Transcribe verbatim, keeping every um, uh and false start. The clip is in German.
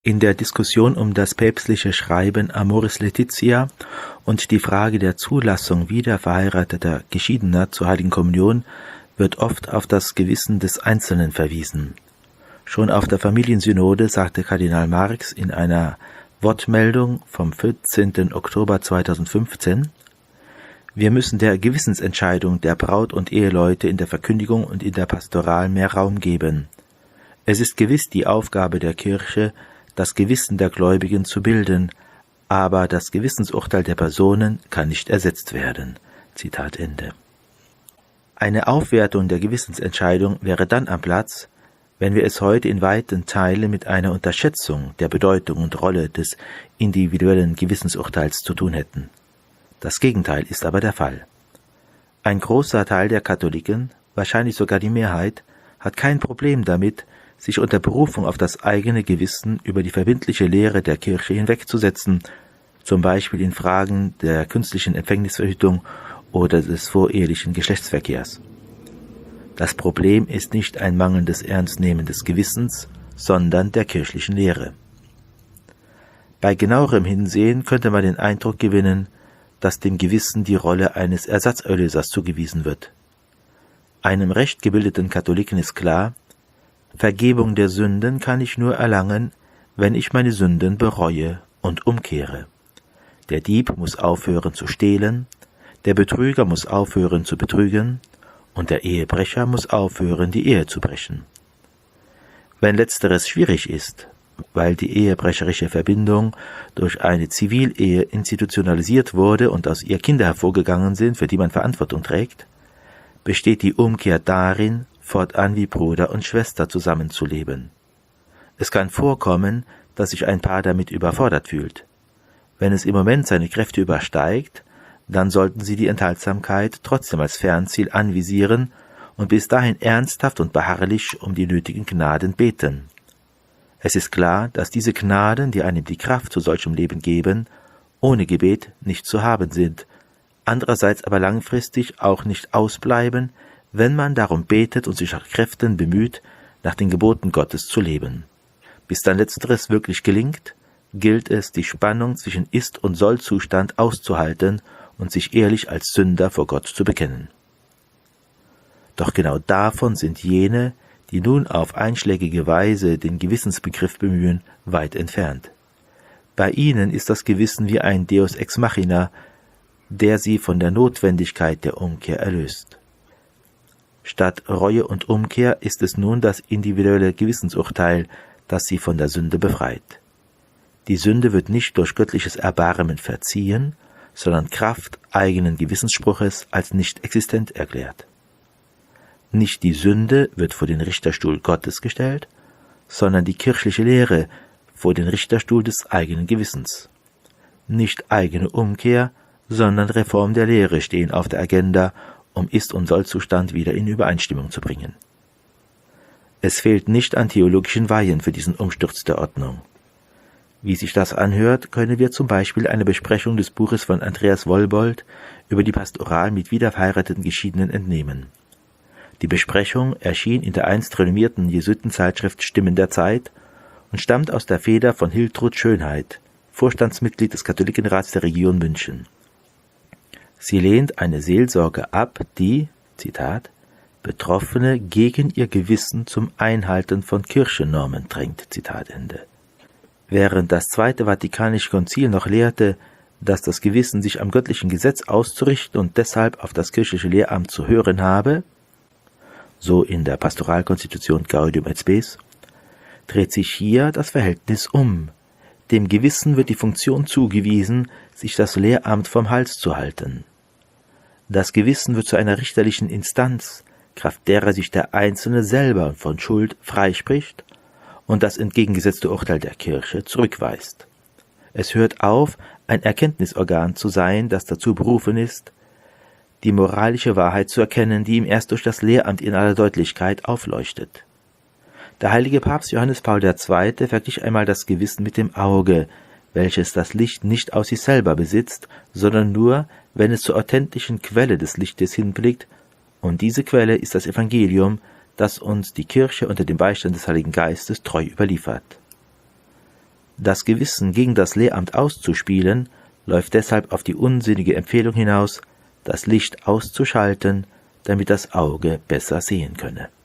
In der Diskussion um das päpstliche Schreiben Amoris Laetitia und die Frage der Zulassung wiederverheirateter Geschiedener zur Heiligen Kommunion wird oft auf das Gewissen des Einzelnen verwiesen. Schon auf der Familiensynode sagte Kardinal Marx in einer Wortmeldung vom vierzehnten Oktober zweitausendfünfzehn: Wir müssen der Gewissensentscheidung der Braut und Eheleute in der Verkündigung und in der Pastoral mehr Raum geben. Es ist gewiss die Aufgabe der Kirche, das Gewissen der Gläubigen zu bilden, aber das Gewissensurteil der Personen kann nicht ersetzt werden. Zitat Ende. Eine Aufwertung der Gewissensentscheidung wäre dann am Platz, wenn wir es heute in weiten Teilen mit einer Unterschätzung der Bedeutung und Rolle des individuellen Gewissensurteils zu tun hätten. Das Gegenteil ist aber der Fall. Ein großer Teil der Katholiken, wahrscheinlich sogar die Mehrheit, hat kein Problem damit, sich unter Berufung auf das eigene Gewissen über die verbindliche Lehre der Kirche hinwegzusetzen, zum Beispiel in Fragen der künstlichen Empfängnisverhütung oder des vorehelichen Geschlechtsverkehrs. Das Problem ist nicht ein mangelndes Ernstnehmen des Gewissens, sondern der kirchlichen Lehre. Bei genauerem Hinsehen könnte man den Eindruck gewinnen, dass dem Gewissen die Rolle eines Ersatzerlösers zugewiesen wird. Einem recht gebildeten Katholiken ist klar, Vergebung der Sünden kann ich nur erlangen, wenn ich meine Sünden bereue und umkehre. Der Dieb muss aufhören zu stehlen, der Betrüger muss aufhören zu betrügen und der Ehebrecher muss aufhören, die Ehe zu brechen. Wenn letzteres schwierig ist, weil die ehebrecherische Verbindung durch eine Zivilehe institutionalisiert wurde und aus ihr Kinder hervorgegangen sind, für die man Verantwortung trägt, besteht die Umkehr darin, fortan wie Bruder und Schwester zusammenzuleben. Es kann vorkommen, dass sich ein Paar damit überfordert fühlt. Wenn es im Moment seine Kräfte übersteigt, dann sollten sie die Enthaltsamkeit trotzdem als Fernziel anvisieren und bis dahin ernsthaft und beharrlich um die nötigen Gnaden beten. Es ist klar, dass diese Gnaden, die einem die Kraft zu solchem Leben geben, ohne Gebet nicht zu haben sind, andererseits aber langfristig auch nicht ausbleiben, wenn man darum betet und sich nach Kräften bemüht, nach den Geboten Gottes zu leben. Bis dann letzteres wirklich gelingt, gilt es, die Spannung zwischen Ist- und Soll-Zustand auszuhalten und sich ehrlich als Sünder vor Gott zu bekennen. Doch genau davon sind jene, die nun auf einschlägige Weise den Gewissensbegriff bemühen, weit entfernt. Bei ihnen ist das Gewissen wie ein Deus ex machina, der sie von der Notwendigkeit der Umkehr erlöst. Statt Reue und Umkehr ist es nun das individuelle Gewissensurteil, das sie von der Sünde befreit. Die Sünde wird nicht durch göttliches Erbarmen verziehen, sondern Kraft eigenen Gewissensspruches als nicht existent erklärt. Nicht die Sünde wird vor den Richterstuhl Gottes gestellt, sondern die kirchliche Lehre vor den Richterstuhl des eigenen Gewissens. Nicht eigene Umkehr, sondern Reform der Lehre stehen auf der Agenda, um Ist- und Soll-Zustand wieder in Übereinstimmung zu bringen. Es fehlt nicht an theologischen Weihen für diesen Umsturz der Ordnung. Wie sich das anhört, können wir zum Beispiel eine Besprechung des Buches von Andreas Wollbold über die Pastoral mit wiederverheirateten Geschiedenen entnehmen. Die Besprechung erschien in der einst renommierten Jesuitenzeitschrift Stimmen der Zeit und stammt aus der Feder von Hiltrud Schönheit, Vorstandsmitglied des Katholikenrats der Region München. Sie lehnt eine Seelsorge ab, die, Zitat, Betroffene gegen ihr Gewissen zum Einhalten von Kirchennormen drängt, Zitat Ende. Während das Zweite Vatikanische Konzil noch lehrte, dass das Gewissen sich am göttlichen Gesetz auszurichten und deshalb auf das kirchliche Lehramt zu hören habe, so in der Pastoralkonstitution Gaudium et Spes, dreht sich hier das Verhältnis um. Dem Gewissen wird die Funktion zugewiesen, sich das Lehramt vom Hals zu halten. Das Gewissen wird zu einer richterlichen Instanz, kraft derer sich der Einzelne selber von Schuld freispricht und das entgegengesetzte Urteil der Kirche zurückweist. Es hört auf, ein Erkenntnisorgan zu sein, das dazu berufen ist, die moralische Wahrheit zu erkennen, die ihm erst durch das Lehramt in aller Deutlichkeit aufleuchtet. Der heilige Papst Johannes Paul der Zweite verglich einmal das Gewissen mit dem Auge, welches das Licht nicht aus sich selber besitzt, sondern nur, wenn es zur authentischen Quelle des Lichtes hinblickt, und diese Quelle ist das Evangelium, das uns die Kirche unter dem Beistand des Heiligen Geistes treu überliefert. Das Gewissen gegen das Lehramt auszuspielen, läuft deshalb auf die unsinnige Empfehlung hinaus, das Licht auszuschalten, damit das Auge besser sehen könne.